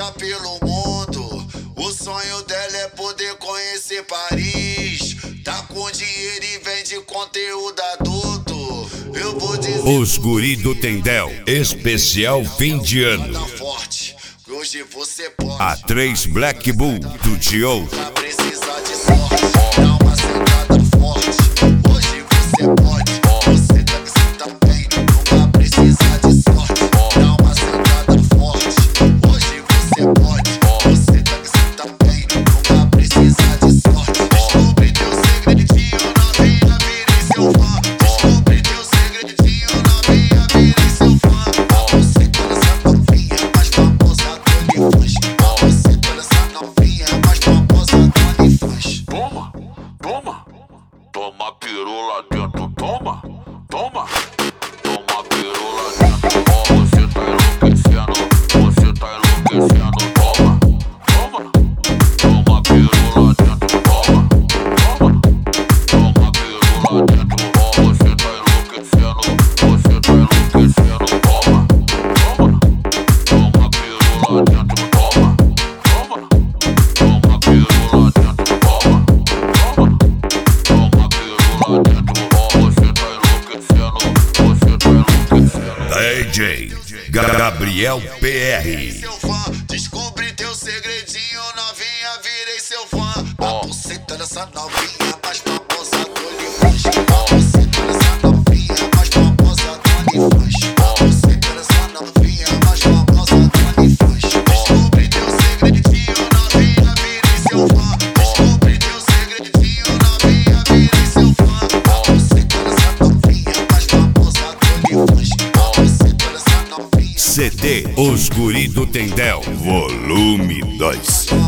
viaja pelo mundo. O sonho dela é poder conhecer Paris. Tá com dinheiro e vende conteúdo adulto. Eu vou dizer. Os guri do Tendel, especial fim de ano. Forte, hoje você pode. A3 Black Bull do Tio. Pra precisar de sorte, dá uma sentada forte. Hoje você pode. Você também não vai precisar de sorte. Dá uma sentada forte. Hoje você pode. Você também não vai precisar de sorte. Descobre teu segredinho, novinha, virei seu fã. Descobre teu segredinho, novinha, virei seu fã. Você toda essa novinha, mais famosa do OnlyFans. Você toda essa novinha, mais famosa do OnlyFans. Toma, toma, toma pirula dentro, toma, toma, toma pirula dentro. Ó, você tá enlouquecendo, toma, toma, toma pirula dentro, toma, toma, toma pirula dentro. Ó, você tá enlouquecendo, toma, toma, toma pirula dentro, toma, toma, toma pirula dentro, toma. DJ Gabriel PR. Seu fã, descobri teu segredinho, novinha, virei seu fã. A buceta dessa novinha, mais famosa do OnlyFans. A buceta dessa novinha, mais famosa do OnlyFans. A buceta dessa novinha, mais famosa do OnlyFans. Descobri teu segredinho, novinha, virei seu fã. Descobri teu segredinho, novinha, virei seu fã. A buceta dessa novinha, mais famosa do OnlyFans. A buceta dessa novinha. CD Os Guri do Tendel, volume 2.